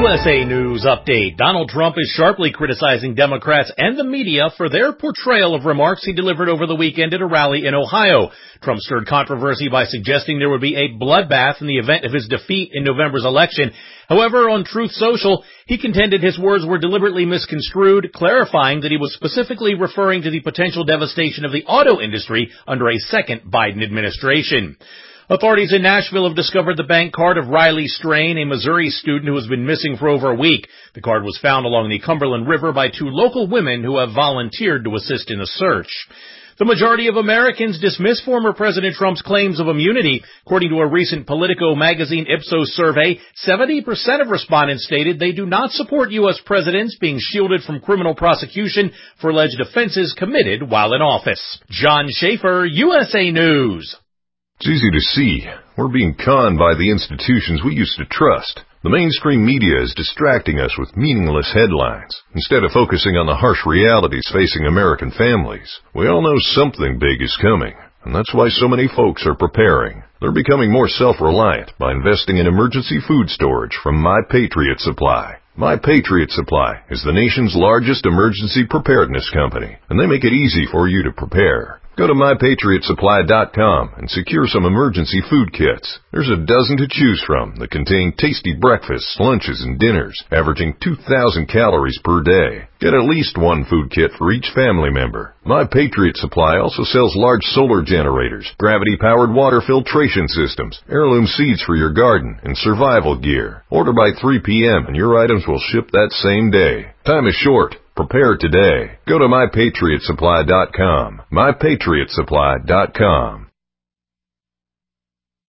USA News Update. Donald Trump is sharply criticizing Democrats and the media for their portrayal of remarks he delivered over the weekend at a rally in Ohio. Trump stirred controversy by suggesting there would be a bloodbath in the event of his defeat in November's election. However, on Truth Social, he contended his words were deliberately misconstrued, clarifying that he was specifically referring to the potential devastation of the auto industry under a second Biden administration. Authorities in Nashville have discovered the bank card of Riley Strain, a Missouri student who has been missing for over a week. The card was found along the Cumberland River by two local women who have volunteered to assist in the search. The majority of Americans dismiss former President Trump's claims of immunity. According to a recent Politico magazine Ipsos survey, 70% of respondents stated they do not support U.S. presidents being shielded from criminal prosecution for alleged offenses committed while in office. John Schaefer, USA News. It's easy to see. We're being conned by the institutions we used to trust. The mainstream media is distracting us with meaningless headlines, instead of focusing on the harsh realities facing American families. We all know something big is coming, and that's why so many folks are preparing. They're becoming more self-reliant by investing in emergency food storage from My Patriot Supply. My Patriot Supply is the nation's largest emergency preparedness company, and they make it easy for you to prepare. Go to MyPatriotSupply.com and secure some emergency food kits. There's a dozen to choose from that contain tasty breakfasts, lunches, and dinners, averaging 2,000 calories per day. Get at least one food kit for each family member. My Patriot Supply also sells large solar generators, gravity-powered water filtration systems, heirloom seeds for your garden, and survival gear. Order by 3 p.m. and your items will ship that same day. Time is short. Prepare today. Go to MyPatriotSupply.com. MyPatriotSupply.com.